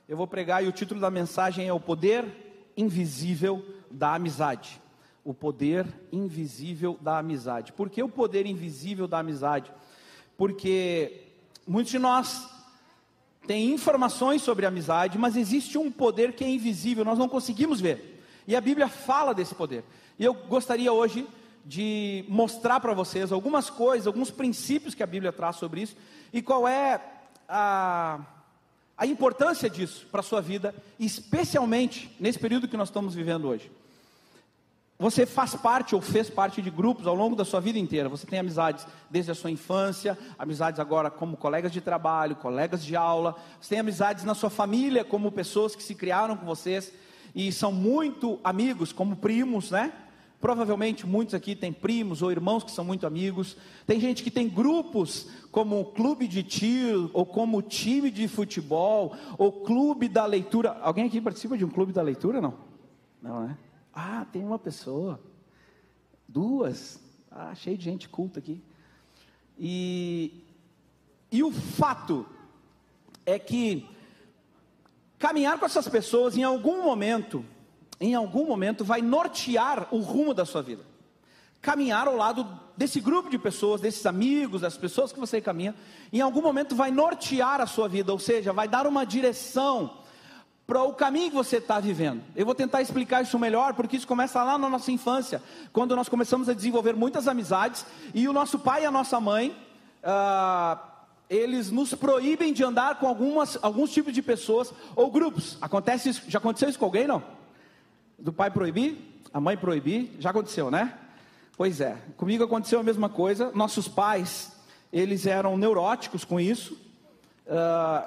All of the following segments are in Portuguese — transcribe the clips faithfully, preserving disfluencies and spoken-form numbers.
eu vou pregar e o título da mensagem é o poder invisível da amizade. O poder invisível da amizade. Por que o poder invisível da amizade? Porque muitos de nós têm informações sobre a amizade, mas existe um poder que é invisível, nós não conseguimos ver. E a Bíblia fala desse poder. E eu gostaria hoje de mostrar para vocês algumas coisas, alguns princípios que a Bíblia traz sobre isso, e qual é a, a importância disso para a sua vida, especialmente nesse período que nós estamos vivendo hoje. Você faz parte ou fez parte de grupos ao longo da sua vida inteira. Você tem amizades desde a sua infância, amizades agora como colegas de trabalho, colegas de aula. Você tem amizades na sua família, como pessoas que se criaram com vocês e são muito amigos, como primos, né? Provavelmente muitos aqui têm primos ou irmãos que são muito amigos. Tem gente que tem grupos como o clube de tiro, ou como time de futebol, ou clube da leitura. Alguém aqui participa de um clube da leitura, não? Não, né? Ah, tem uma pessoa, duas, ah, cheio de gente culta aqui. E, e o fato é que caminhar com essas pessoas em algum momento, em algum momento vai nortear o rumo da sua vida. Caminhar ao lado desse grupo de pessoas, desses amigos, das pessoas que você caminha, em algum momento vai nortear a sua vida, ou seja, vai dar uma direção para o caminho que você está vivendo. Eu vou tentar explicar isso melhor, porque isso começa lá na nossa infância, quando nós começamos a desenvolver muitas amizades, e o nosso pai e a nossa mãe, ah, eles nos proíbem de andar com algumas, alguns tipos de pessoas, ou grupos. Acontece isso, já aconteceu isso com alguém, não? Do pai proibir, a mãe proibir, já aconteceu, né? Pois é, comigo aconteceu a mesma coisa. Nossos pais, eles eram neuróticos com isso, ah,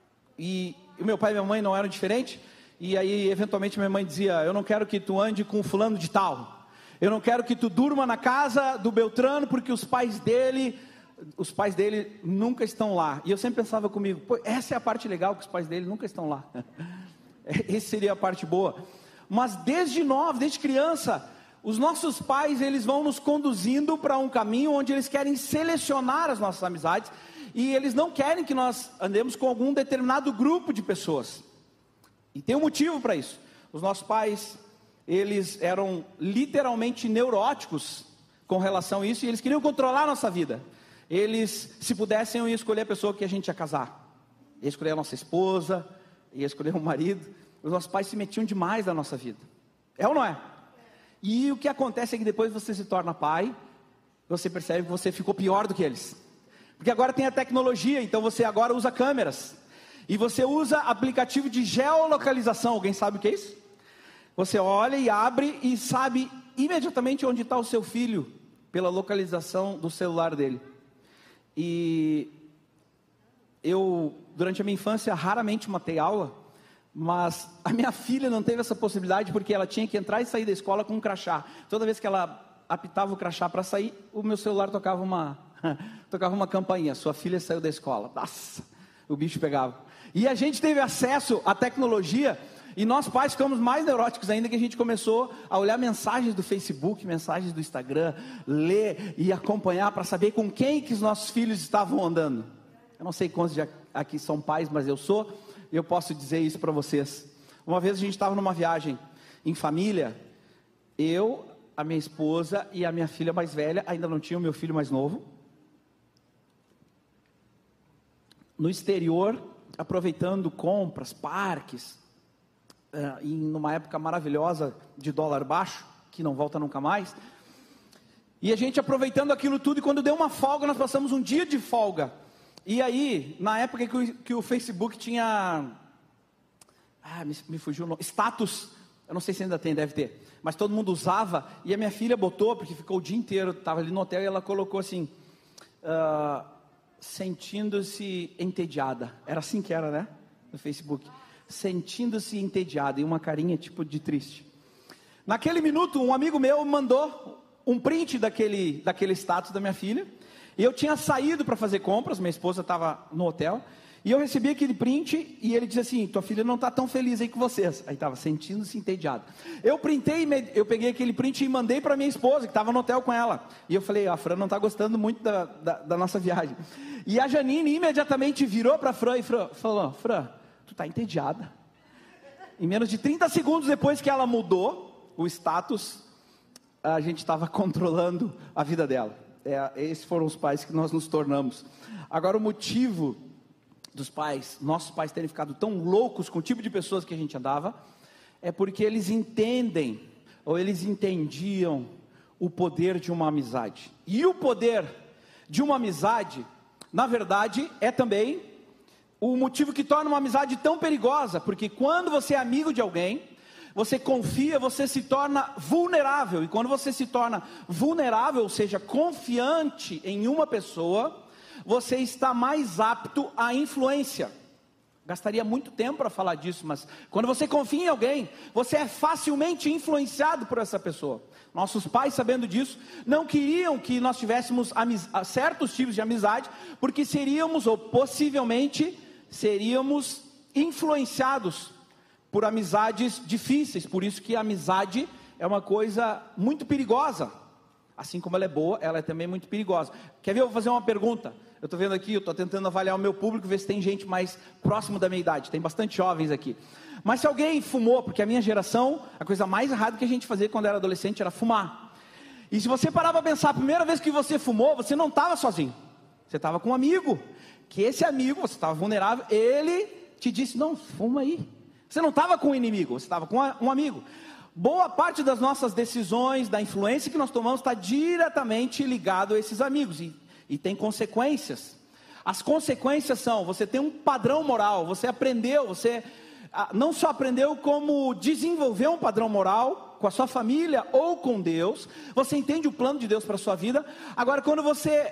e o meu pai e minha mãe não eram diferentes, e aí eventualmente minha mãe dizia: eu não quero que tu ande com fulano de tal, eu não quero que tu durma na casa do Beltrano, porque os pais dele, os pais dele nunca estão lá. E eu sempre pensava comigo, pô, essa é a parte legal, que os pais dele nunca estão lá. Essa seria a parte boa. Mas desde nove, desde criança, os nossos pais, eles vão nos conduzindo para um caminho onde eles querem selecionar as nossas amizades, e eles não querem que nós andemos com algum determinado grupo de pessoas. E tem um motivo para isso. Os nossos pais, eles eram literalmente neuróticos com relação a isso, e eles queriam controlar a nossa vida. Eles, se pudessem, iam escolher a pessoa que a gente ia casar, ia escolher a nossa esposa, ia escolher o marido. Os nossos pais se metiam demais na nossa vida. É ou não é? E o que acontece é que depois você se torna pai, você percebe que você ficou pior do que eles. Porque agora tem a tecnologia, então você agora usa câmeras. E você usa aplicativo de geolocalização. Alguém sabe o que é isso? Você olha e abre e sabe imediatamente onde está o seu filho, pela localização do celular dele. E eu, durante a minha infância, raramente matei aula, mas a minha filha não teve essa possibilidade, porque ela tinha que entrar e sair da escola com um crachá. Toda vez que ela apitava o crachá para sair, o meu celular tocava uma, tocava uma campainha: sua filha saiu da escola. Nossa, o bicho pegava. E a gente teve acesso à tecnologia, e nós pais ficamos mais neuróticos ainda, que a gente começou a olhar mensagens do Facebook, mensagens do Instagram, ler e acompanhar para saber com quem que os nossos filhos estavam andando. Eu não sei quantos aqui são pais, mas eu sou, e eu posso dizer isso para vocês. Uma vez a gente estava numa viagem em família, eu, a minha esposa e a minha filha mais velha, ainda não tinha o meu filho mais novo, no exterior, aproveitando compras, parques, Uh, em numa época maravilhosa de dólar baixo, que não volta nunca mais, e a gente aproveitando aquilo tudo, e quando deu uma folga, nós passamos um dia de folga, e aí, na época que o, que o Facebook tinha, ah, me, me fugiu o nome, status, eu não sei se ainda tem, deve ter, mas todo mundo usava, e a minha filha botou, porque ficou o dia inteiro, estava ali no hotel, e ela colocou assim, uh, sentindo-se entediada, era assim que era, né, no Facebook, sentindo-se entediado, e uma carinha tipo de triste. Naquele minuto, um amigo meu mandou um print daquele, daquele status da minha filha, e eu tinha saído para fazer compras, minha esposa estava no hotel, e eu recebi aquele print, e ele disse assim: tua filha não está tão feliz aí com vocês. Aí estava sentindo-se entediado. Eu printei, eu peguei aquele print e mandei para minha esposa, que estava no hotel com ela, e eu falei: a Fran não está gostando muito da, da, da nossa viagem. E a Janine imediatamente virou para a Fran e Fran, falou: Fran, tu tá entediada. Em menos de trinta segundos depois que ela mudou o status, a gente estava controlando a vida dela. É, esses foram os pais que nós nos tornamos. Agora, o motivo dos pais, nossos pais terem ficado tão loucos com o tipo de pessoas que a gente andava, é porque eles entendem, ou eles entendiam o poder de uma amizade. E o poder de uma amizade, na verdade, é também o motivo que torna uma amizade tão perigosa, porque quando você é amigo de alguém, você confia, você se torna vulnerável, e quando você se torna vulnerável, ou seja, confiante em uma pessoa, você está mais apto à influência. Gastaria muito tempo para falar disso, mas quando você confia em alguém, você é facilmente influenciado por essa pessoa. Nossos pais, sabendo disso, não queriam que nós tivéssemos amiz- certos tipos de amizade, porque seríamos, ou possivelmente, seríamos influenciados por amizades difíceis. Por isso que a amizade é uma coisa muito perigosa. Assim como ela é boa, ela é também muito perigosa. Quer ver? Eu vou fazer uma pergunta. Eu estou vendo aqui, eu estou tentando avaliar o meu público, ver se tem gente mais próximo da minha idade. Tem bastante jovens aqui. Mas se alguém fumou, porque a minha geração, a coisa mais errada que a gente fazia quando era adolescente era fumar. E se você parar para pensar, a primeira vez que você fumou, você não estava sozinho. Você estava com um amigo. Que esse amigo, você estava vulnerável, ele te disse, não, fuma aí. Você não estava com um inimigo, você estava com um amigo. Boa parte das nossas decisões, da influência que nós tomamos, está diretamente ligado a esses amigos. E, e tem consequências. As consequências são, você tem um padrão moral, você aprendeu, você não só aprendeu como desenvolver um padrão moral com a sua família ou com Deus, você entende o plano de Deus para a sua vida. Agora, quando você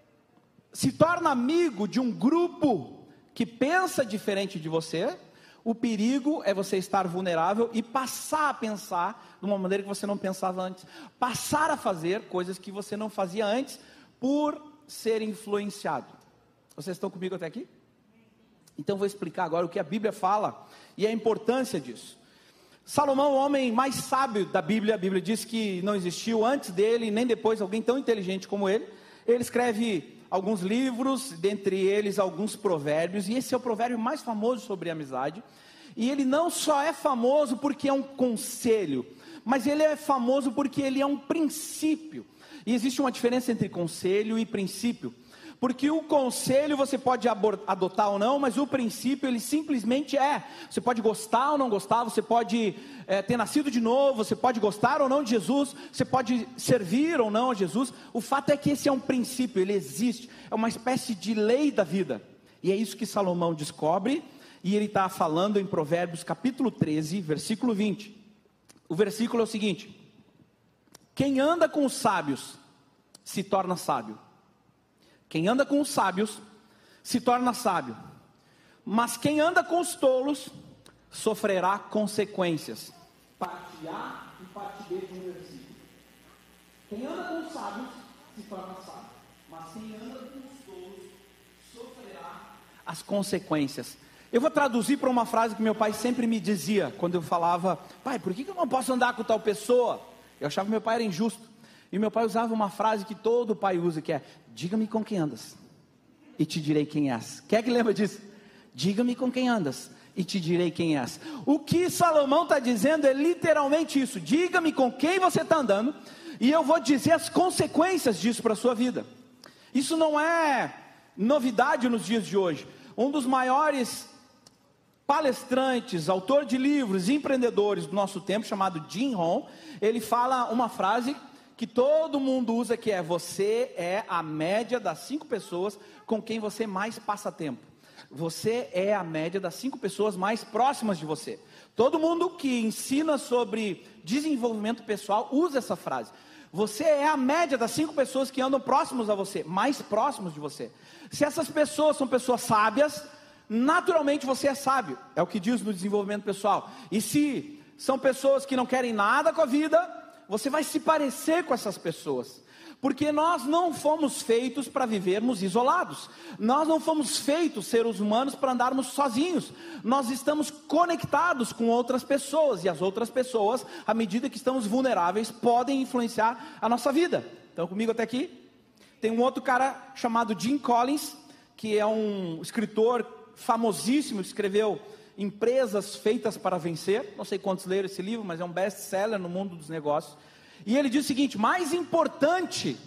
se torna amigo de um grupo que pensa diferente de você, o perigo é você estar vulnerável e passar a pensar de uma maneira que você não pensava antes, passar a fazer coisas que você não fazia antes, por ser influenciado. Vocês estão comigo até aqui? Então vou explicar agora o que a Bíblia fala e a importância disso. Salomão, o homem mais sábio da Bíblia, a Bíblia diz que não existiu antes dele, nem depois, alguém tão inteligente como ele. Ele escreve alguns livros, dentre eles alguns provérbios, e esse é o provérbio mais famoso sobre amizade. E ele não só é famoso porque é um conselho, mas ele é famoso porque ele é um princípio. E existe uma diferença entre conselho e princípio, porque o conselho você pode adotar ou não, mas o princípio ele simplesmente é. Você pode gostar ou não gostar, você pode é, ter nascido de novo, você pode gostar ou não de Jesus, você pode servir ou não a Jesus. O fato é que esse é um princípio, ele existe, é uma espécie de lei da vida. E é isso que Salomão descobre, e ele está falando em Provérbios capítulo treze, versículo vinte. O versículo é o seguinte: quem anda com os sábios se torna sábio. Quem anda com os sábios se torna sábio, mas quem anda com os tolos sofrerá consequências. Parte A e parte B de um versículo. Quem anda com os sábios se torna sábio, mas quem anda com os tolos sofrerá as consequências. Eu vou traduzir para uma frase que meu pai sempre me dizia, quando eu falava, pai, por que eu não posso andar com tal pessoa? Eu achava que meu pai era injusto. E meu pai usava uma frase que todo pai usa, que é, diga-me com quem andas, e te direi quem és. Quem é que lembra disso? Diga-me com quem andas, e te direi quem és. O que Salomão está dizendo é literalmente isso: diga-me com quem você está andando, e eu vou dizer as consequências disso para a sua vida. Isso não é novidade nos dias de hoje. Um dos maiores palestrantes, autor de livros, empreendedores do nosso tempo, chamado Jim Rohn, ele fala uma frase que todo mundo usa, que é: você é a média das cinco pessoas com quem você mais passa tempo. Você é a média das cinco pessoas mais próximas de você. Todo mundo que ensina sobre desenvolvimento pessoal usa essa frase. Você é a média das cinco pessoas que andam próximos a você, mais próximos de você. Se essas pessoas são pessoas sábias, naturalmente você é sábio, é o que diz no desenvolvimento pessoal. E se são pessoas que não querem nada com a vida, você vai se parecer com essas pessoas, porque nós não fomos feitos para vivermos isolados, nós não fomos feitos, seres humanos, para andarmos sozinhos. Nós estamos conectados com outras pessoas, e as outras pessoas, à medida que estamos vulneráveis, podem influenciar a nossa vida. Então comigo até aqui? Tem um outro cara chamado Jim Collins, que é um escritor famosíssimo, escreveu Empresas Feitas para Vencer. Não sei quantos leram esse livro, mas é um best-seller no mundo dos negócios. E ele diz o seguinte: mais importante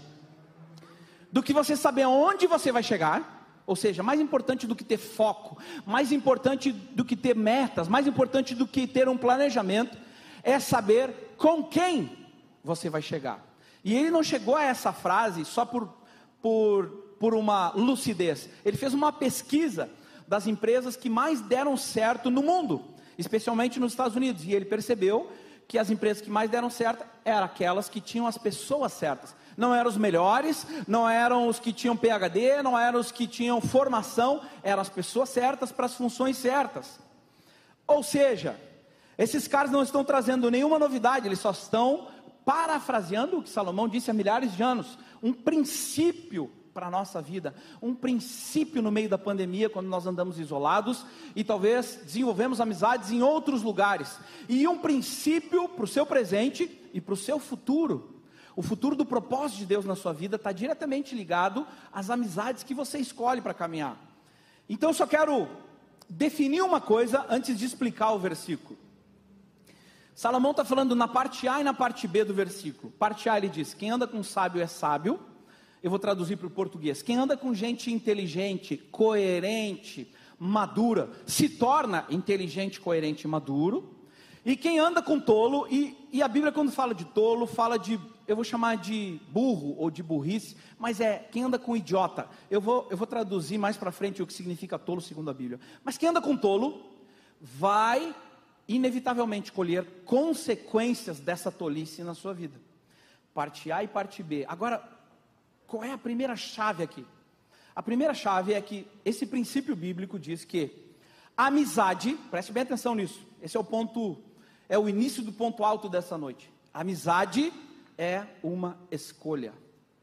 do que você saber aonde você vai chegar, ou seja, mais importante do que ter foco, mais importante do que ter metas, mais importante do que ter um planejamento, é saber com quem você vai chegar. E ele não chegou a essa frase só por, por, por uma lucidez. Ele fez uma pesquisa das empresas que mais deram certo no mundo, especialmente nos Estados Unidos, e ele percebeu que as empresas que mais deram certo eram aquelas que tinham as pessoas certas. Não eram os melhores, não eram os que tinham P H D, não eram os que tinham formação, eram as pessoas certas para as funções certas. Ou seja, esses caras não estão trazendo nenhuma novidade, eles só estão parafraseando o que Salomão disse há milhares de anos, um princípio para a nossa vida, um princípio no meio da pandemia, quando nós andamos isolados, e talvez desenvolvemos amizades em outros lugares, e um princípio para o seu presente e para o seu futuro. O futuro do propósito de Deus na sua vida está diretamente ligado às amizades que você escolhe para caminhar. Então eu só quero definir uma coisa antes de explicar o versículo. Salomão está falando na parte A e na parte B do versículo. Parte A ele diz: quem anda com sábio é sábio. Eu vou traduzir para o português: quem anda com gente inteligente, coerente, madura, se torna inteligente, coerente e maduro. E quem anda com tolo, e, e a Bíblia quando fala de tolo, fala de, eu vou chamar de burro ou de burrice, mas é quem anda com idiota. Eu vou, eu vou traduzir mais para frente o que significa tolo segundo a Bíblia. Mas quem anda com tolo, vai inevitavelmente colher consequências dessa tolice na sua vida. Parte A e parte B. Agora, qual é a primeira chave aqui? A primeira chave é que esse princípio bíblico diz que a amizade, preste bem atenção nisso, esse é o ponto, é o início do ponto alto dessa noite. A amizade é uma escolha.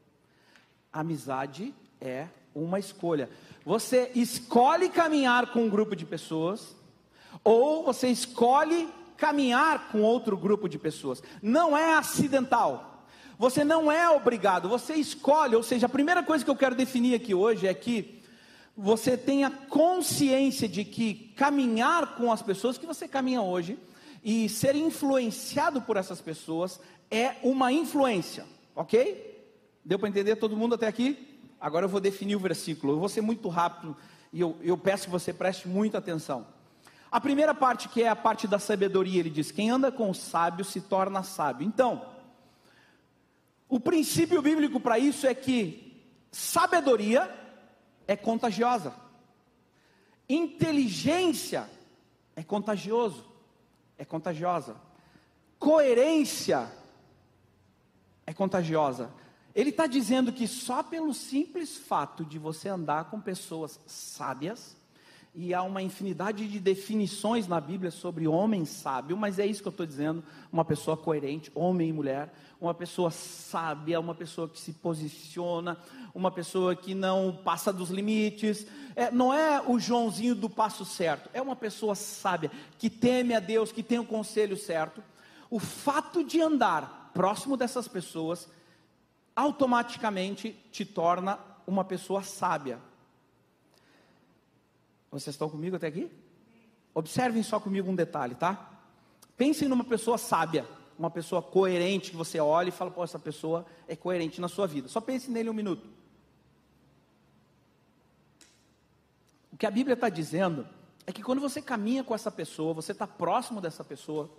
A amizade é uma escolha. Você escolhe caminhar com um grupo de pessoas, ou você escolhe caminhar com outro grupo de pessoas. Não é acidental. Você não é obrigado, você escolhe. Ou seja, a primeira coisa que eu quero definir aqui hoje é que você tenha consciência de que caminhar com as pessoas que você caminha hoje e ser influenciado por essas pessoas é uma influência, ok? Deu para entender todo mundo até aqui? Agora eu vou definir o versículo, eu vou ser muito rápido e eu, eu peço que você preste muita atenção. A primeira parte, que é a parte da sabedoria, ele diz: quem anda com o sábio se torna sábio. Então, o princípio bíblico para isso é que sabedoria é contagiosa, inteligência é contagioso, é contagiosa, coerência é contagiosa. Ele está dizendo que só pelo simples fato de você andar com pessoas sábias, e há uma infinidade de definições na Bíblia sobre homem sábio, mas é isso que eu estou dizendo, uma pessoa coerente, homem e mulher, uma pessoa sábia, uma pessoa que se posiciona, uma pessoa que não passa dos limites, é, não é o Joãozinho do passo certo, é uma pessoa sábia, que teme a Deus, que tem o conselho certo. O fato de andar próximo dessas pessoas, automaticamente te torna uma pessoa sábia. Vocês estão comigo até aqui? Observem só comigo um detalhe, tá? Pensem numa pessoa sábia, uma pessoa coerente, que você olha e fala: pô, essa pessoa é coerente na sua vida. Só pense nele um minuto. O que a Bíblia está dizendo é que quando você caminha com essa pessoa, você está próximo dessa pessoa,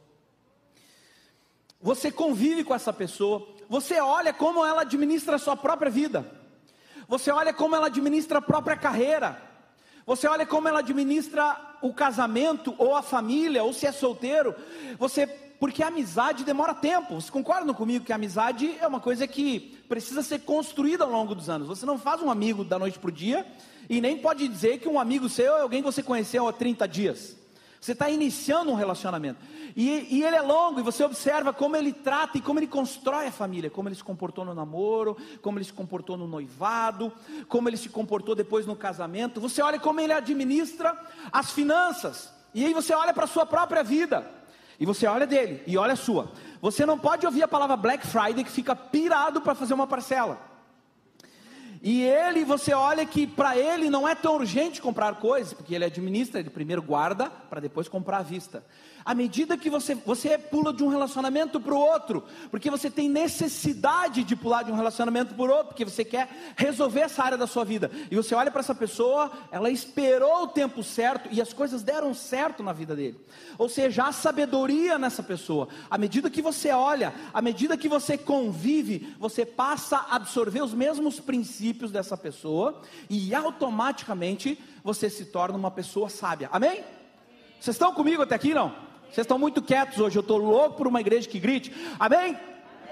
você convive com essa pessoa, você olha como ela administra a sua própria vida, você olha como ela administra a própria carreira, você olha como ela administra o casamento, ou a família, ou se é solteiro, você, porque a amizade demora tempo. Vocês concordam comigo que a amizade é uma coisa que precisa ser construída ao longo dos anos? Você não faz um amigo da noite para o dia, e nem pode dizer que um amigo seu é alguém que você conheceu há trinta dias. Você está iniciando um relacionamento, e, e ele é longo, e você observa como ele trata e como ele constrói a família, como ele se comportou no namoro, como ele se comportou no noivado, como ele se comportou depois no casamento. Você olha como ele administra as finanças, e aí você olha para a sua própria vida, e você olha dele, e olha a sua. Você não pode ouvir a palavra Black Friday que fica pirado para fazer uma parcela. E ele, você olha que para ele não é tão urgente comprar coisas, porque ele administra, ele primeiro guarda, para depois comprar à vista. À medida que você, você pula de um relacionamento para o outro, porque você tem necessidade de pular de um relacionamento para o outro, porque você quer resolver essa área da sua vida, e você olha para essa pessoa, ela esperou o tempo certo, e as coisas deram certo na vida dele. Ou seja, há sabedoria nessa pessoa. À medida que você olha, à medida que você convive, você passa a absorver os mesmos princípios dessa pessoa, e automaticamente você se torna uma pessoa sábia. Amém? Vocês estão comigo até aqui, não? Vocês estão muito quietos hoje, eu estou louco por uma igreja que grite. Amém? Amém?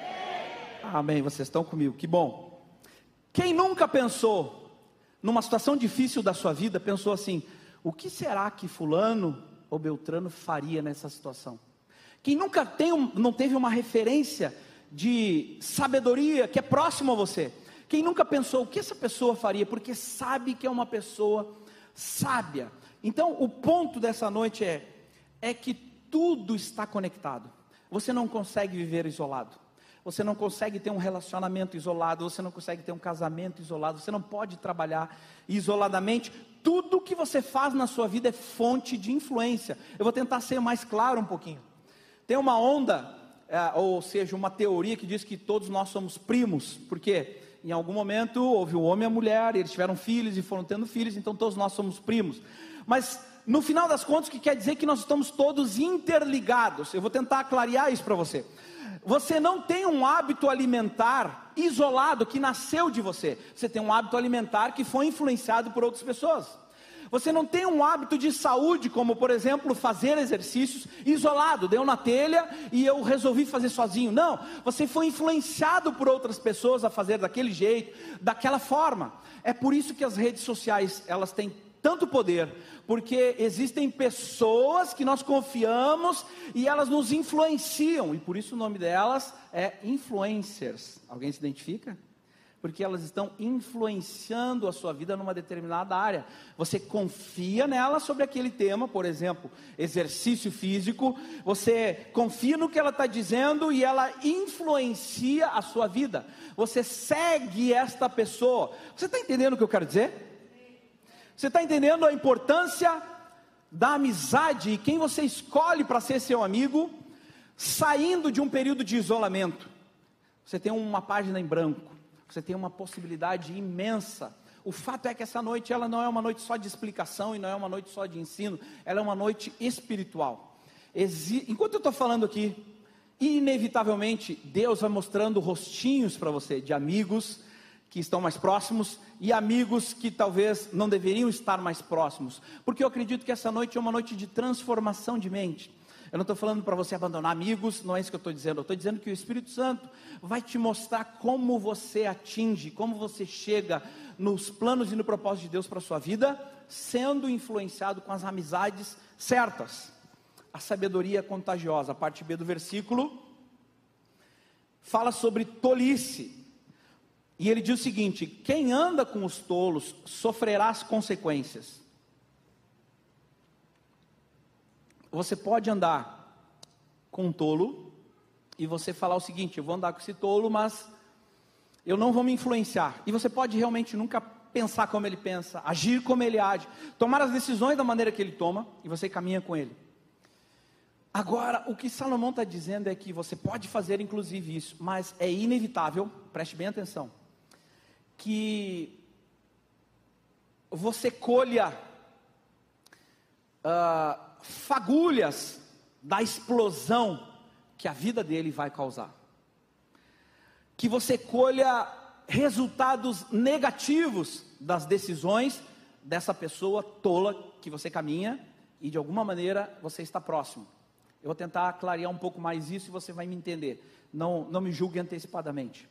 Amém, vocês estão comigo, que bom. Quem nunca pensou, numa situação difícil da sua vida, pensou assim: o que será que fulano ou Beltrano faria nessa situação? Quem nunca tem um, não teve uma referência de sabedoria que é próximo a você? Quem nunca pensou o que essa pessoa faria, porque sabe que é uma pessoa sábia? Então o ponto dessa noite é, é que tudo está conectado. Você não consegue viver isolado, você não consegue ter um relacionamento isolado, você não consegue ter um casamento isolado, você não pode trabalhar isoladamente. Tudo que você faz na sua vida é fonte de influência. Eu vou tentar ser mais claro um pouquinho. Tem uma onda, é, ou seja, uma teoria que diz que todos nós somos primos, porque em algum momento houve o homem e a mulher, e eles tiveram filhos e foram tendo filhos, então todos nós somos primos. Mas no final das contas, o que quer dizer que nós estamos todos interligados. Eu vou tentar clarear isso para você. Você não tem um hábito alimentar isolado que nasceu de você. Você tem um hábito alimentar que foi influenciado por outras pessoas. Você não tem um hábito de saúde, como por exemplo fazer exercícios isolado. Deu na telha e eu resolvi fazer sozinho. Não, você foi influenciado por outras pessoas a fazer daquele jeito, daquela forma. É por isso que as redes sociais, elas têm tanto poder, porque existem pessoas que nós confiamos e elas nos influenciam, e por isso o nome delas é influencers. Alguém se identifica? Porque elas estão influenciando a sua vida numa determinada área. Você confia nela sobre aquele tema, por exemplo, exercício físico. Você confia no que ela está dizendo e ela influencia a sua vida. Você segue esta pessoa. Você está entendendo o que eu quero dizer? Você está entendendo a importância da amizade e quem você escolhe para ser seu amigo, saindo de um período de isolamento? Você tem uma página em branco. Você tem uma possibilidade imensa. O fato é que essa noite, ela não é uma noite só de explicação e não é uma noite só de ensino, ela é uma noite espiritual. Exi- Enquanto eu estou falando aqui, inevitavelmente, Deus vai mostrando rostinhos para você, de amigos que estão mais próximos e amigos que talvez não deveriam estar mais próximos, porque eu acredito que essa noite é uma noite de transformação de mente. Eu não estou falando para você abandonar amigos, não é isso que eu estou dizendo. Eu estou dizendo que o Espírito Santo vai te mostrar como você atinge, como você chega nos planos e no propósito de Deus para a sua vida, sendo influenciado com as amizades certas. A sabedoria contagiosa. A parte B do versículo fala sobre tolice, e ele diz o seguinte: quem anda com os tolos sofrerá as consequências. Você pode andar com um tolo e você falar o seguinte: eu vou andar com esse tolo, mas eu não vou me influenciar. E você pode realmente nunca pensar como ele pensa, agir como ele age, tomar as decisões da maneira que ele toma, e você caminha com ele. Agora, o que Salomão está dizendo é que você pode fazer inclusive isso, mas é inevitável, preste bem atenção, que você colha uh, fagulhas da explosão que a vida dele vai causar, que você colha resultados negativos das decisões dessa pessoa tola que você caminha, e de alguma maneira você está próximo. Eu vou tentar clarear um pouco mais isso e você vai me entender, não, não me julgue antecipadamente.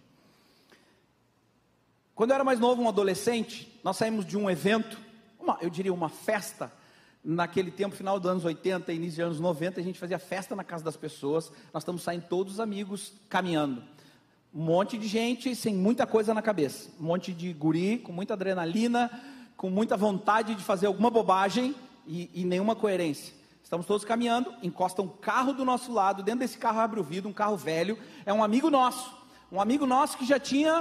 Quando eu era mais novo, um adolescente, nós saímos de um evento, uma, eu diria uma festa. Naquele tempo, final dos anos oitenta, início dos anos noventa, a gente fazia festa na casa das pessoas. Nós estamos saindo todos os amigos, caminhando. Um monte de gente sem muita coisa na cabeça. Um monte de guri, com muita adrenalina, com muita vontade de fazer alguma bobagem e, e nenhuma coerência. Estamos todos caminhando, encosta um carro do nosso lado, dentro desse carro abre o vidro, um carro velho, é um amigo nosso. Um amigo nosso que já tinha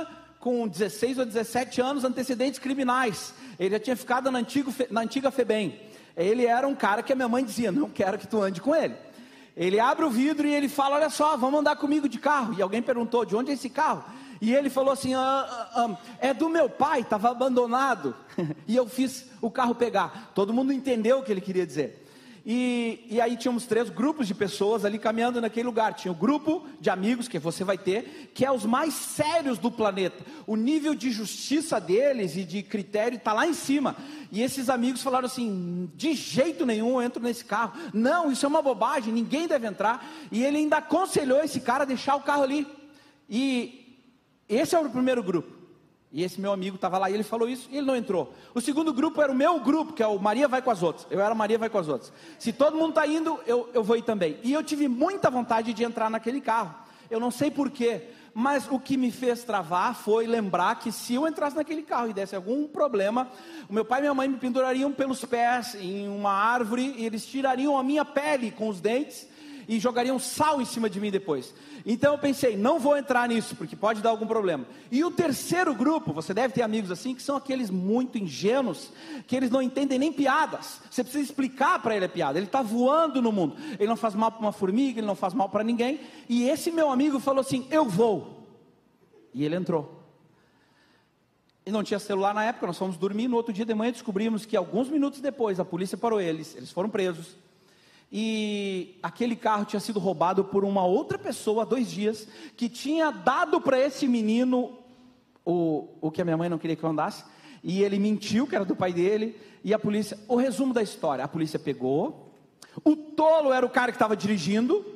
com dezesseis ou dezessete anos, antecedentes criminais. Ele já tinha ficado na, antigo, na antiga FEBEM. Ele era um cara que a minha mãe dizia, não quero que tu ande com ele. Ele abre o vidro e ele fala, olha só, vamos andar comigo de carro. E alguém perguntou, de onde é esse carro? E ele falou assim, ah, ah, ah, é do meu pai, estava abandonado. E eu fiz o carro pegar. Todo mundo entendeu o que ele queria dizer. E, e aí tínhamos três grupos de pessoas ali caminhando naquele lugar. Tinha o grupo de amigos que você vai ter, que é os mais sérios do planeta. O nível de justiça deles e de critério está lá em cima. E esses amigos falaram assim, de jeito nenhum eu entro nesse carro. Não, isso é uma bobagem, ninguém deve entrar. E ele ainda aconselhou esse cara a deixar o carro ali. E esse é o primeiro grupo. E esse meu amigo estava lá e ele falou isso e ele não entrou. O segundo grupo era o meu grupo, que é o Maria vai com as outras. Eu era Maria vai com as outras. Se todo mundo está indo, eu, eu vou ir também. E eu tive muita vontade de entrar naquele carro. Eu não sei porquê, mas o que me fez travar foi lembrar que se eu entrasse naquele carro e desse algum problema, o meu pai e minha mãe me pendurariam pelos pés em uma árvore e eles tirariam a minha pele com os dentes e jogariam sal em cima de mim depois. Então eu pensei, não vou entrar nisso, porque pode dar algum problema. E o terceiro grupo, você deve ter amigos assim, que são aqueles muito ingênuos, que eles não entendem nem piadas. Você precisa explicar para ele a piada. Ele está voando no mundo, ele não faz mal para uma formiga, ele não faz mal para ninguém. E esse meu amigo falou assim, eu vou. E ele entrou. E não tinha celular na época, nós fomos dormir. No outro dia de manhã descobrimos que alguns minutos depois a polícia parou eles, eles foram presos. E aquele carro tinha sido roubado por uma outra pessoa há dois dias, que tinha dado para esse menino o, o que a minha mãe não queria que eu andasse, e ele mentiu que era do pai dele, e a polícia, o resumo da história, a polícia pegou, o tolo era o cara que estava dirigindo,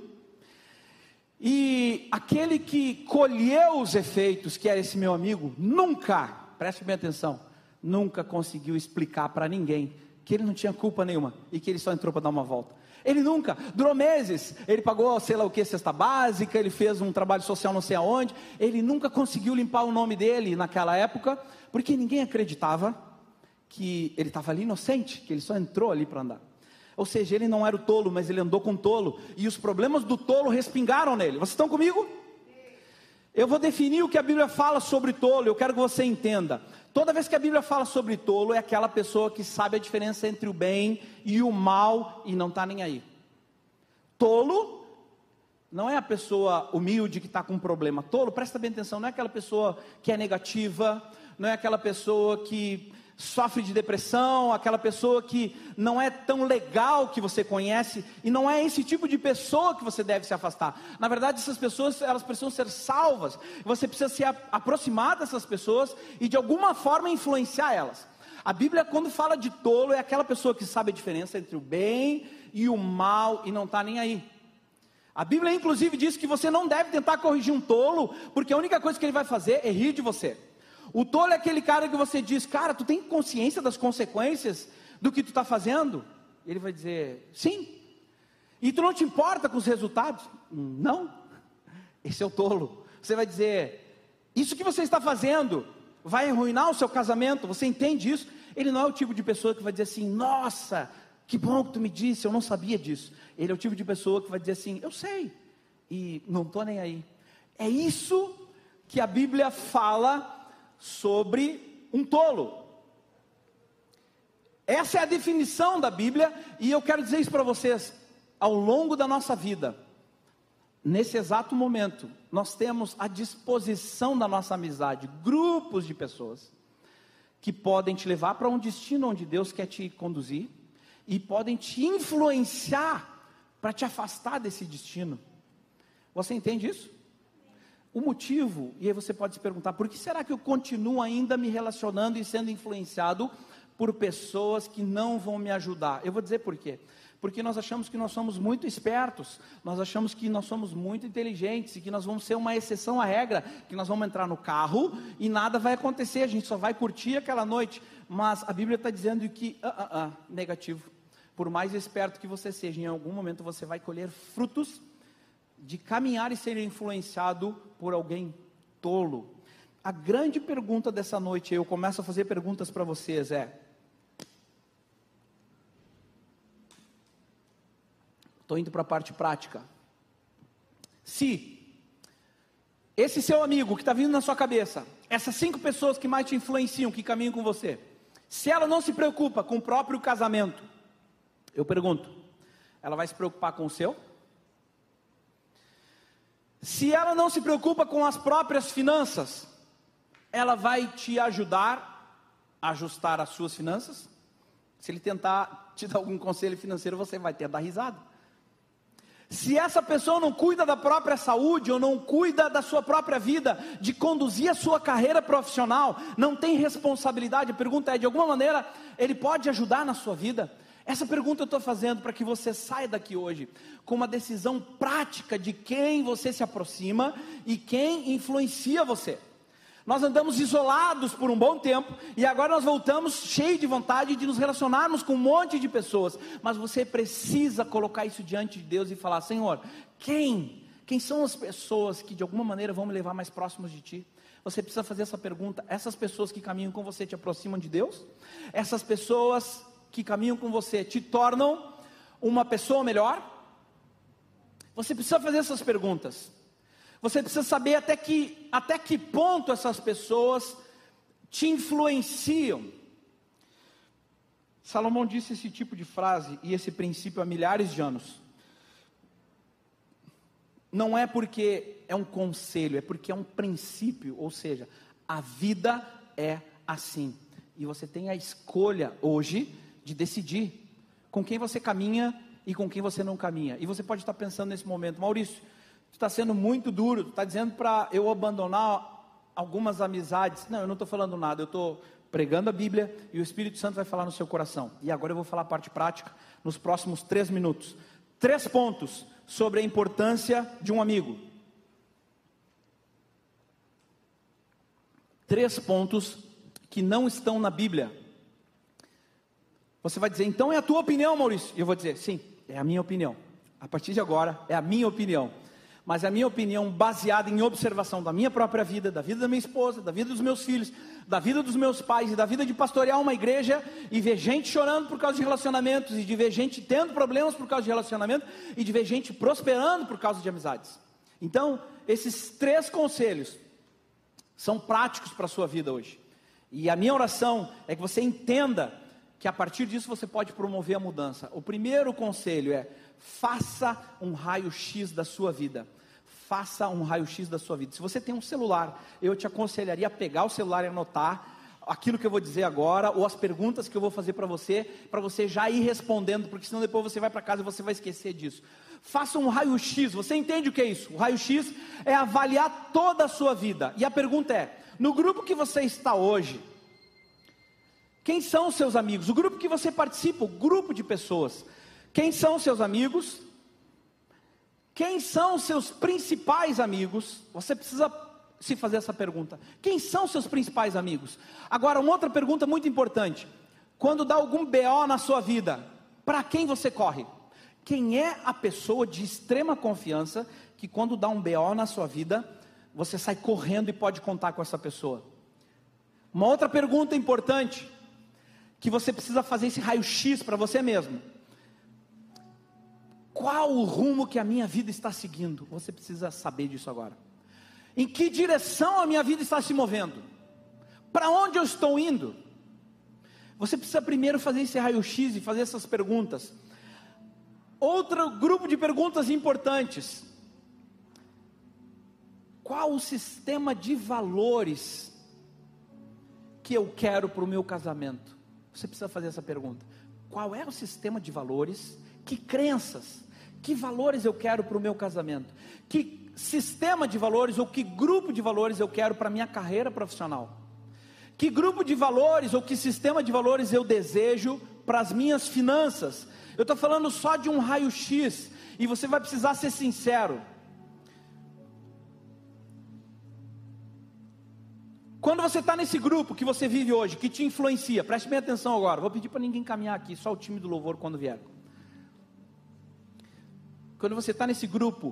e aquele que colheu os efeitos, que era esse meu amigo, nunca, preste bem atenção, nunca conseguiu explicar para ninguém, que ele não tinha culpa nenhuma, e que ele só entrou para dar uma volta. Ele nunca, durou meses, ele pagou sei lá o que, cesta básica, ele fez um trabalho social não sei aonde, ele nunca conseguiu limpar o nome dele naquela época, porque ninguém acreditava que ele estava ali inocente, que ele só entrou ali para andar. Ou seja, ele não era o tolo, mas ele andou com o tolo, e os problemas do tolo respingaram nele. Vocês estão comigo? Eu vou definir o que a Bíblia fala sobre tolo, eu quero que você entenda. Toda vez que a Bíblia fala sobre tolo, é aquela pessoa que sabe a diferença entre o bem e o mal e não está nem aí. Tolo não é a pessoa humilde que está com um problema. Tolo, presta bem atenção, não é aquela pessoa que é negativa, não é aquela pessoa que sofre de depressão, aquela pessoa que não é tão legal que você conhece, e não é esse tipo de pessoa que você deve se afastar. Na verdade, essas pessoas, elas precisam ser salvas, você precisa se aproximar dessas pessoas, e de alguma forma influenciar elas. A Bíblia, quando fala de tolo, é aquela pessoa que sabe a diferença entre o bem e o mal, e não está nem aí. A Bíblia inclusive diz que você não deve tentar corrigir um tolo, porque a única coisa que ele vai fazer é rir de você. O tolo é aquele cara que você diz, cara, tu tem consciência das consequências do que tu está fazendo? Ele vai dizer, sim. E tu não te importa com os resultados? Não. Esse é o tolo. Você vai dizer, isso que você está fazendo vai arruinar o seu casamento, você entende isso? Ele não é o tipo de pessoa que vai dizer assim, nossa, que bom que tu me disse, eu não sabia disso. Ele é o tipo de pessoa que vai dizer assim, eu sei, e não estou nem aí. É isso que a Bíblia fala sobre um tolo. Essa é a definição da Bíblia, e eu quero dizer isso para vocês, ao longo da nossa vida, nesse exato momento, nós temos à disposição da nossa amizade, grupos de pessoas, que podem te levar para um destino onde Deus quer te conduzir, e podem te influenciar, para te afastar desse destino. Você entende isso? O motivo, e aí você pode se perguntar, por que será que eu continuo ainda me relacionando e sendo influenciado por pessoas que não vão me ajudar? Eu vou dizer por quê. Porque nós achamos que nós somos muito espertos, nós achamos que nós somos muito inteligentes, e que nós vamos ser uma exceção à regra, que nós vamos entrar no carro e nada vai acontecer, a gente só vai curtir aquela noite. Mas a Bíblia está dizendo que, ah, ah, ah, negativo, por mais esperto que você seja, em algum momento você vai colher frutos de caminhar e ser influenciado por alguém tolo. A grande pergunta dessa noite, eu começo a fazer perguntas para vocês, é, estou indo para a parte prática, se esse seu amigo que está vindo na sua cabeça, essas cinco pessoas que mais te influenciam, que caminham com você, se ela não se preocupa com o próprio casamento, eu pergunto, ela vai se preocupar com o seu? Se ela não se preocupa com as próprias finanças, ela vai te ajudar a ajustar as suas finanças? Se ele tentar te dar algum conselho financeiro, você vai ter que dar risada. Se essa pessoa não cuida da própria saúde, ou não cuida da sua própria vida, de conduzir a sua carreira profissional, não tem responsabilidade, a pergunta é, de alguma maneira, ele pode ajudar na sua vida? Essa pergunta eu estou fazendo para que você saia daqui hoje com uma decisão prática de quem você se aproxima e quem influencia você. Nós andamos isolados por um bom tempo e agora nós voltamos cheios de vontade de nos relacionarmos com um monte de pessoas. Mas você precisa colocar isso diante de Deus e falar: Senhor, quem? Quem são as pessoas que de alguma maneira vão me levar mais próximos de Ti? Você precisa fazer essa pergunta. Essas pessoas que caminham com você te aproximam de Deus? Essas pessoas que caminham com você te tornam uma pessoa melhor? Você precisa fazer essas perguntas. Você precisa saber até que, até que ponto essas pessoas te influenciam. Salomão disse esse tipo de frase e esse princípio há milhares de anos. Não é porque é um conselho, é porque é um princípio, ou seja, a vida é assim. E você tem a escolha hoje de decidir com quem você caminha e com quem você não caminha. E você pode estar pensando nesse momento: Maurício, tu está sendo muito duro, tu está dizendo para eu abandonar algumas amizades. Não, eu não estou falando nada, eu estou pregando a Bíblia e o Espírito Santo vai falar no seu coração. E agora eu vou falar a parte prática nos próximos três minutos. Três pontos sobre a importância de um amigo. Três pontos que não estão na Bíblia. Você vai dizer: então é a tua opinião, Maurício? E eu vou dizer: sim, é a minha opinião. A partir de agora é a minha opinião. Mas a minha opinião baseada em observação da minha própria vida, da vida da minha esposa, da vida dos meus filhos, da vida dos meus pais e da vida de pastorear uma igreja e ver gente chorando por causa de relacionamentos, e de ver gente tendo problemas por causa de relacionamento, e de ver gente prosperando por causa de amizades. Então, esses três conselhos são práticos para a sua vida hoje. E a minha oração é que você entenda que a partir disso você pode promover a mudança. O primeiro conselho é: faça um raio-x da sua vida. Faça um raio-x da sua vida. Se você tem um celular, eu te aconselharia a pegar o celular e anotar aquilo que eu vou dizer agora, ou as perguntas que eu vou fazer para você, para você já ir respondendo, porque senão depois você vai para casa e você vai esquecer disso. Faça um raio-x. Você entende o que é isso? O raio-x é avaliar toda a sua vida. E a pergunta é: no grupo que você está hoje, quem são os seus amigos? O grupo que você participa, o grupo de pessoas. Quem são os seus amigos? Quem são os seus principais amigos? Você precisa se fazer essa pergunta. Quem são os seus principais amigos? Agora, uma outra pergunta muito importante: quando dá algum B O na sua vida, para quem você corre? Quem é a pessoa de extrema confiança que quando dá um B O na sua vida, você sai correndo e pode contar com essa pessoa? Uma outra pergunta importante, que você precisa fazer esse raio-x para você mesmo: qual o rumo que a minha vida está seguindo? Você precisa saber disso agora. Em que direção a minha vida está se movendo? Para onde eu estou indo? Você precisa primeiro fazer esse raio-x e fazer essas perguntas. Outro grupo de perguntas importantes: qual o sistema de valores que eu quero para o meu casamento? Você precisa fazer essa pergunta. Qual é o sistema de valores? Que crenças, que valores eu quero para o meu casamento? Que sistema de valores ou que grupo de valores eu quero para a minha carreira profissional? Que grupo de valores ou que sistema de valores eu desejo para as minhas finanças? Eu estou falando só de um raio-x e você vai precisar ser sincero. Quando você está nesse grupo que você vive hoje, que te influencia, preste bem atenção agora, vou pedir para ninguém caminhar aqui, só o time do louvor quando vier. Quando você está nesse grupo,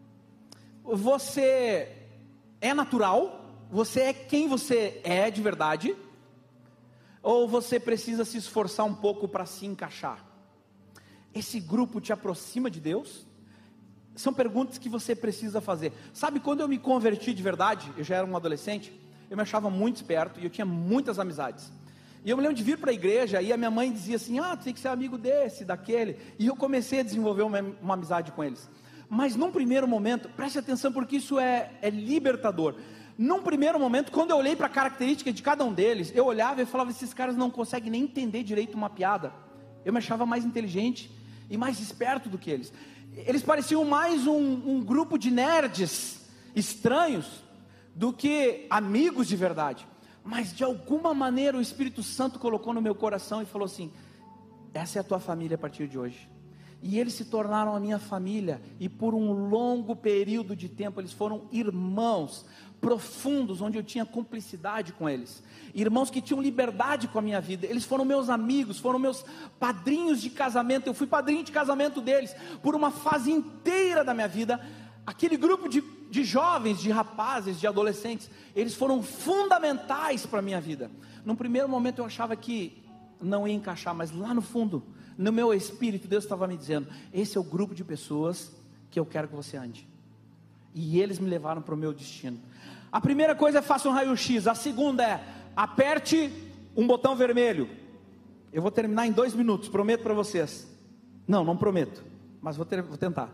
você é natural? Você é quem você é de verdade? Ou você precisa se esforçar um pouco para se encaixar? Esse grupo te aproxima de Deus? são perguntas que você precisa fazer. Sabe, quando eu me converti de verdade, eu já era um adolescente, eu me achava muito esperto e eu tinha muitas amizades. E eu me lembro de vir para a igreja e a minha mãe dizia assim, ah, tu tem que ser amigo desse, daquele. E eu comecei a desenvolver uma, uma amizade com eles. Mas num primeiro momento, preste atenção porque isso é, é libertador. Num primeiro momento, quando eu olhei para a característica de cada um deles, eu olhava e falava, esses caras não conseguem nem entender direito uma piada. Eu me achava mais inteligente e mais esperto do que eles. Eles pareciam mais um, um grupo de nerds estranhos do que amigos de verdade. Mas de alguma maneira o Espírito Santo colocou no meu coração e falou assim, essa é a tua família a partir de hoje. E eles se tornaram a minha família, e por um longo período de tempo eles foram irmãos profundos, onde eu tinha cumplicidade com eles, irmãos que tinham liberdade com a minha vida. Eles foram meus amigos, foram meus padrinhos de casamento. Eu fui padrinho de casamento deles por uma fase inteira da minha vida. Aquele grupo de, de jovens, de rapazes, de adolescentes, eles foram fundamentais para a minha vida. Num primeiro momento eu achava que não ia encaixar, mas lá no fundo, no meu espírito, Deus estava me dizendo, esse é o grupo de pessoas que eu quero que você ande. E eles me levaram para o meu destino. A primeira coisa é faça um raio-x, a segunda é, aperte um botão vermelho. Eu vou terminar em dois minutos, prometo para vocês. Não, não prometo, mas vou, ter, vou tentar.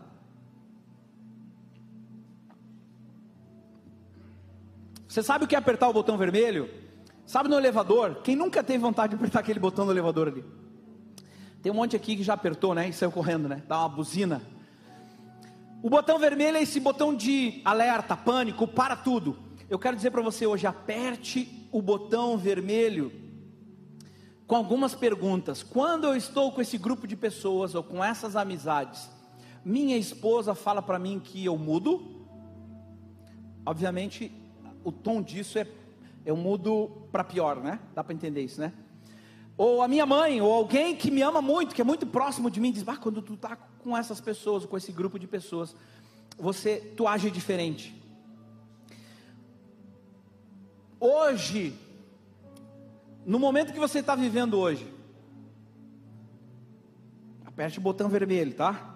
Você sabe o que é apertar o botão vermelho? Sabe, no elevador, quem nunca teve vontade de apertar aquele botão no elevador ali? Tem um monte aqui que já apertou, né, e saiu correndo, né, dá uma buzina. O botão vermelho é esse botão de alerta, pânico, para tudo. Eu quero dizer para você hoje, aperte o botão vermelho com algumas perguntas. Quando eu estou com esse grupo de pessoas, ou com essas amizades, minha esposa fala para mim que eu mudo. Obviamente, o tom disso é, eu mudo para pior, né? Dá para entender isso, né? Ou a minha mãe, ou alguém que me ama muito, que é muito próximo de mim, diz, ah, quando tu está com essas pessoas, com esse grupo de pessoas, você, tu age diferente. Hoje, no momento que você está vivendo hoje, aperte o botão vermelho, tá?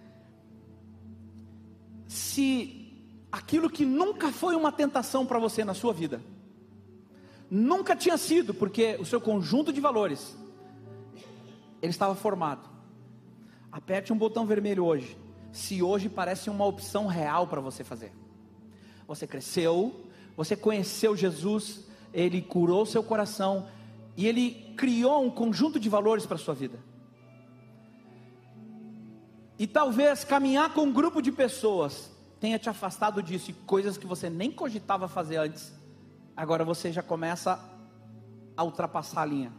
Se aquilo que nunca foi uma tentação para você na sua vida, nunca tinha sido, porque o seu conjunto de valores, ele estava formado. Aperte um botão vermelho hoje, se hoje parece uma opção real para você fazer. Você cresceu, você conheceu Jesus, Ele curou seu coração, e Ele criou um conjunto de valores para a sua vida. E talvez caminhar com um grupo de pessoas tenha te afastado disso, e coisas que você nem cogitava fazer antes, agora você já começa a ultrapassar a linha.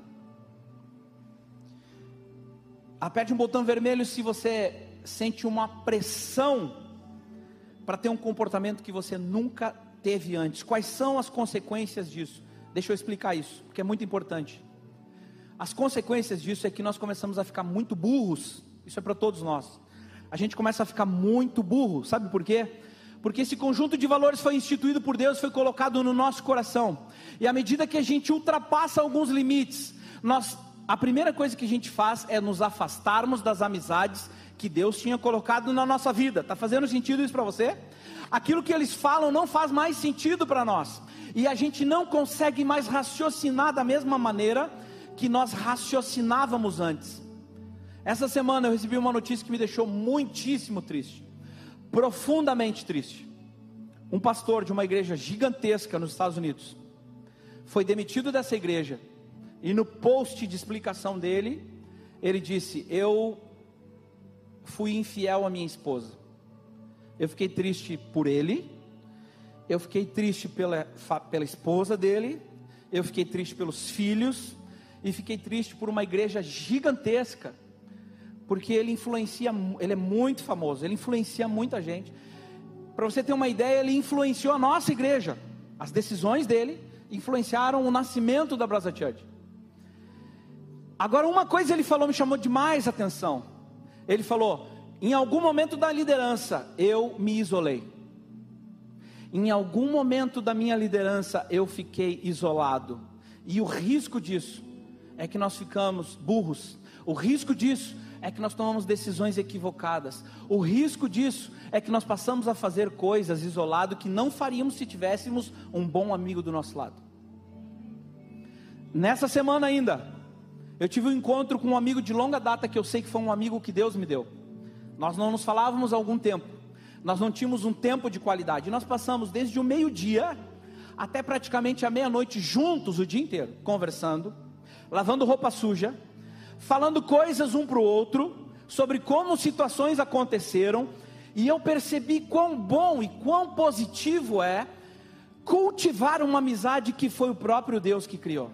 Aperte um botão vermelho se você sente uma pressão para ter um comportamento que você nunca teve antes. Quais são as consequências disso? Deixa eu explicar isso, porque é muito importante. As consequências disso é que nós começamos a ficar muito burros. Isso é para todos nós. A gente começa a ficar muito burro. Sabe por quê? Porque esse conjunto de valores foi instituído por Deus, foi colocado no nosso coração. E à medida que a gente ultrapassa alguns limites, nós, a primeira coisa que a gente faz é nos afastarmos das amizades que Deus tinha colocado na nossa vida. Está fazendo sentido isso para você? Aquilo que eles falam não faz mais sentido para nós. E a gente não consegue mais raciocinar da mesma maneira que nós raciocinávamos antes. Essa semana eu recebi uma notícia que me deixou muitíssimo triste. Profundamente triste. Um pastor de uma igreja gigantesca nos Estados Unidos foi demitido dessa igreja, e no post de explicação dele, ele disse: eu fui infiel à minha esposa. Eu fiquei triste por ele, eu fiquei triste pela, pela esposa dele, eu fiquei triste pelos filhos, e fiquei triste por uma igreja gigantesca, porque ele influencia, ele é muito famoso, ele influencia muita gente. Para você ter uma ideia, ele influenciou a nossa igreja. As decisões dele influenciaram o nascimento da Brasa Church. Agora, uma coisa ele falou, me chamou demais a atenção. Ele falou: em algum momento da liderança, eu me isolei. Em algum momento da minha liderança, eu fiquei isolado. E o risco disso é que nós ficamos burros. O risco disso é que nós tomamos decisões equivocadas. O risco disso é que nós passamos a fazer coisas isolado que não faríamos se tivéssemos um bom amigo do nosso lado. Nessa semana ainda, eu tive um encontro com um amigo de longa data, que eu sei que foi um amigo que Deus me deu. Nós não nos falávamos há algum tempo, nós não tínhamos um tempo de qualidade. Nós passamos desde o meio-dia até praticamente a meia-noite juntos o dia inteiro, conversando, lavando roupa suja, falando coisas um para o outro, sobre como situações aconteceram, e eu percebi quão bom e quão positivo é cultivar uma amizade que foi o próprio Deus que criou.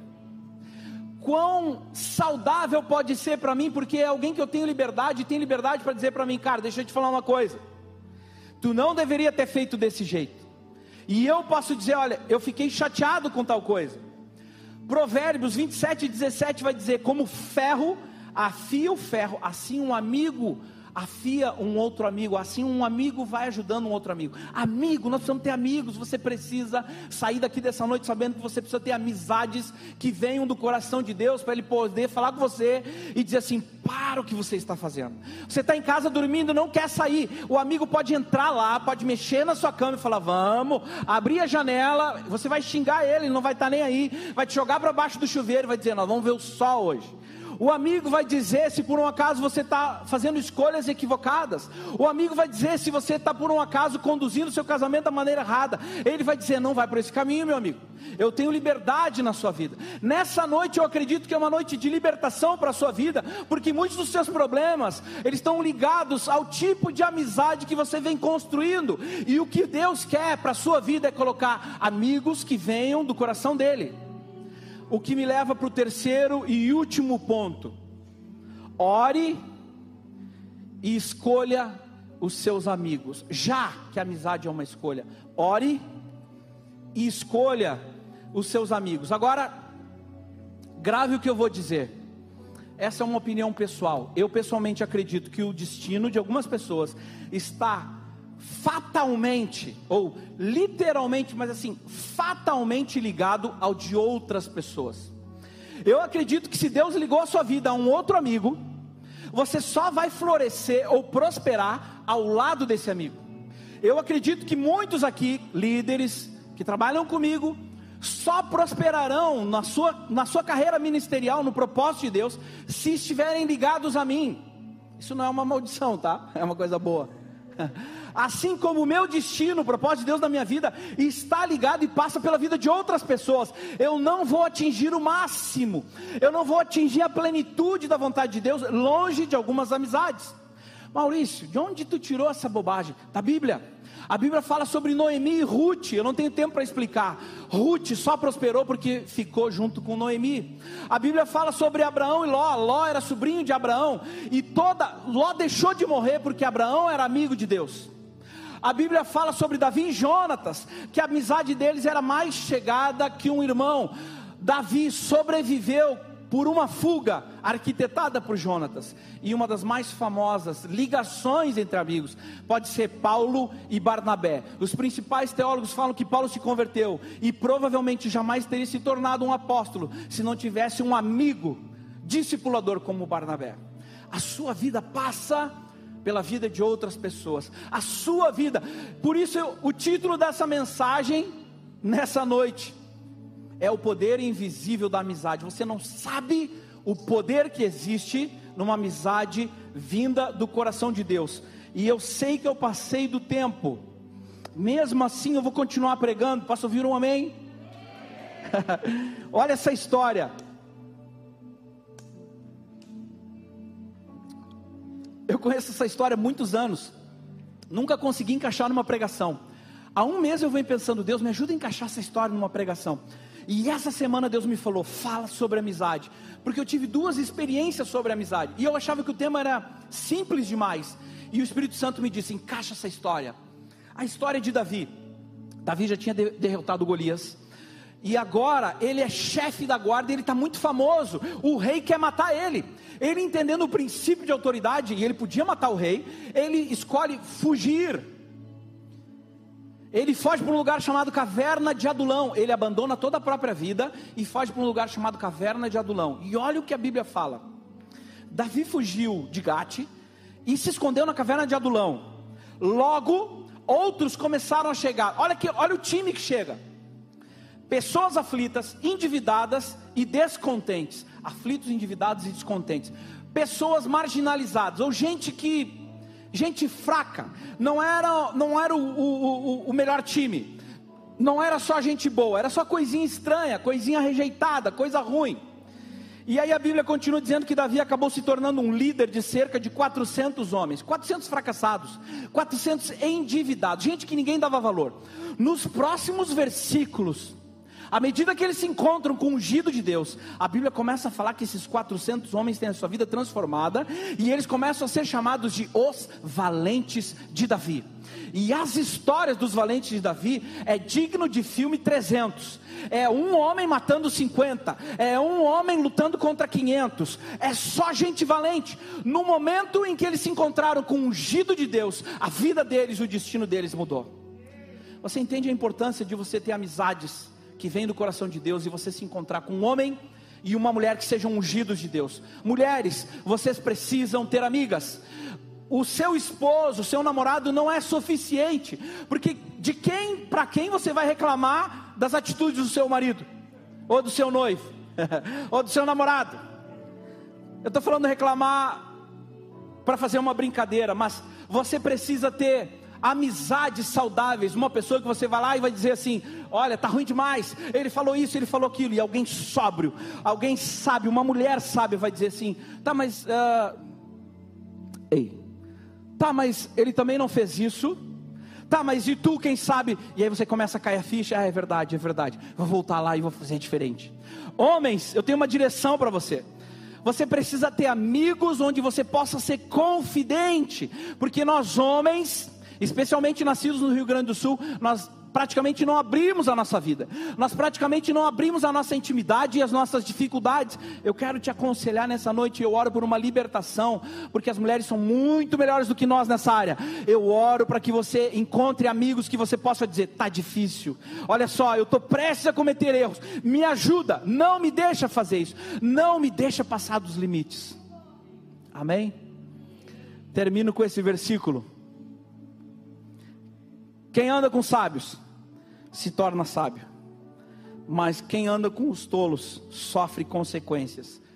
Quão saudável pode ser para mim, porque é alguém que eu tenho liberdade, e tem liberdade para dizer para mim: cara, deixa eu te falar uma coisa, tu não deveria ter feito desse jeito, e eu posso dizer: olha, eu fiquei chateado com tal coisa. Provérbios vinte e sete, dezessete vai dizer: como ferro afia o ferro, assim um amigo afia um outro amigo, assim um amigo vai ajudando um outro amigo. Amigo, nós precisamos ter amigos. Você precisa sair daqui dessa noite sabendo que você precisa ter amizades que venham do coração de Deus, para Ele poder falar com você e dizer assim: para o que você está fazendo. Você está em casa dormindo, não quer sair, o amigo pode entrar lá, pode mexer na sua cama e falar: vamos, abrir a janela. Você vai xingar ele, ele não vai estar nem aí, vai te jogar para baixo do chuveiro e vai dizer: nós vamos ver o sol hoje. O amigo vai dizer se por um acaso você está fazendo escolhas equivocadas. O amigo vai dizer se você está por um acaso conduzindo o seu casamento da maneira errada. Ele vai dizer: não vai por esse caminho, meu amigo, eu tenho liberdade na sua vida. Nessa noite eu acredito que é uma noite de libertação para a sua vida, porque muitos dos seus problemas, eles estão ligados ao tipo de amizade que você vem construindo. E o que Deus quer para a sua vida é colocar amigos que venham do coração dele. O que me leva para o terceiro e último ponto: ore e escolha os seus amigos. Já que a amizade é uma escolha, ore e escolha os seus amigos. Agora, grave o que eu vou dizer. Essa é uma opinião pessoal. Eu pessoalmente acredito que o destino de algumas pessoas está fatalmente, ou literalmente, mas assim, fatalmente ligado ao de outras pessoas. Eu acredito que se Deus ligou a sua vida a um outro amigo, você só vai florescer ou prosperar ao lado desse amigo. Eu acredito que muitos aqui, líderes que trabalham comigo, só prosperarão na sua, na sua carreira ministerial, no propósito de Deus, se estiverem ligados a mim. Isso não é uma maldição, tá? É uma coisa boa. Assim como o meu destino, o propósito de Deus na minha vida está ligado e passa pela vida de outras pessoas, eu não vou atingir o máximo, eu não vou atingir a plenitude da vontade de Deus longe de algumas amizades. Maurício, de onde tu tirou essa bobagem? Da Bíblia. A Bíblia fala sobre Noemi e Ruth. Eu não tenho tempo para explicar. Ruth só prosperou porque ficou junto com Noemi. A Bíblia fala sobre Abraão e Ló. Ló era sobrinho de Abraão, e toda Ló deixou de morrer porque Abraão era amigo de Deus. A Bíblia fala sobre Davi e Jonatas, que a amizade deles era mais chegada que um irmão. Davi sobreviveu por uma fuga arquitetada por Jonatas. E uma das mais famosas ligações entre amigos pode ser Paulo e Barnabé. Os principais teólogos falam que Paulo se converteu e provavelmente jamais teria se tornado um apóstolo se não tivesse um amigo discipulador como Barnabé. A sua vida passa pela vida de outras pessoas. A sua vida. Por isso eu, o título dessa mensagem nessa noite é o poder invisível da amizade. Você não sabe o poder que existe numa amizade vinda do coração de Deus. E eu sei que eu passei do tempo, mesmo assim eu vou continuar pregando. Posso ouvir um amém? Olha essa história. Eu conheço essa história há muitos anos, nunca consegui encaixar numa pregação. Há um mês eu venho pensando: Deus, me ajuda a encaixar essa história numa pregação. E essa semana Deus me falou: fala sobre amizade, porque eu tive duas experiências sobre amizade, e eu achava que o tema era simples demais, e o Espírito Santo me disse: encaixa essa história. A história de Davi. Davi já tinha derrotado Golias, e agora ele é chefe da guarda, ele está muito famoso, o rei quer matar ele. Ele, entendendo o princípio de autoridade, e ele podia matar o rei, ele escolhe fugir. Ele foge para um lugar chamado Caverna de Adulão. Ele abandona toda a própria vida e foge para um lugar chamado Caverna de Adulão. E olha o que a Bíblia fala: Davi fugiu de Gate e se escondeu na caverna de Adulão. Logo, outros começaram a chegar. Olha aqui, olha o time que chega. Pessoas aflitas, endividadas e descontentes. Aflitos, endividados e descontentes. Pessoas marginalizadas, ou gente que... Gente fraca. Não era, não era o, o, o, o melhor time. Não era só gente boa. Era só coisinha estranha, coisinha rejeitada, coisa ruim. E aí a Bíblia continua dizendo que Davi acabou se tornando um líder de cerca de quatrocentos homens. quatrocentos fracassados. quatrocentos endividados. Gente que ninguém dava valor. Nos próximos versículos... À medida que eles se encontram com o ungido de Deus, a Bíblia começa a falar que esses quatrocentos homens têm a sua vida transformada, e eles começam a ser chamados de os valentes de Davi. E as histórias dos valentes de Davi é digno de filme trezentos. É um homem matando cinquenta, é um homem lutando contra quinhentos, é só gente valente. No momento em que eles se encontraram com o ungido de Deus, a vida deles, o destino deles mudou. Você entende a importância de você ter amizades que vem do coração de Deus, e você se encontrar com um homem e uma mulher que sejam ungidos de Deus. Mulheres, vocês precisam ter amigas. O seu esposo, o seu namorado não é suficiente, porque de quem, para quem você vai reclamar das atitudes do seu marido, ou do seu noivo, ou do seu namorado? Eu estou falando reclamar para fazer uma brincadeira, mas você precisa ter amizades saudáveis, uma pessoa que você vai lá e vai dizer assim: olha, tá ruim demais, ele falou isso, ele falou aquilo. E alguém sóbrio, alguém sábio, uma mulher sábia vai dizer assim: tá, mas uh... ei, tá, mas ele também não fez isso. Tá, mas e tu, quem sabe? E aí você começa a cair a ficha. Ah, é verdade, é verdade, vou voltar lá e vou fazer diferente. Homens, eu tenho uma direção para você. Você precisa ter amigos onde você possa ser confidente, porque nós homens, especialmente nascidos no Rio Grande do Sul, nós praticamente não abrimos a nossa vida, nós praticamente não abrimos a nossa intimidade e as nossas dificuldades. Eu quero te aconselhar nessa noite, eu oro por uma libertação, porque as mulheres são muito melhores do que nós nessa área. Eu oro para que você encontre amigos que você possa dizer: tá difícil, olha só, eu estou prestes a cometer erros, me ajuda, não me deixa fazer isso, não me deixa passar dos limites. Amém? Termino com esse versículo: quem anda com sábios se torna sábio, mas quem anda com os tolos sofre consequências.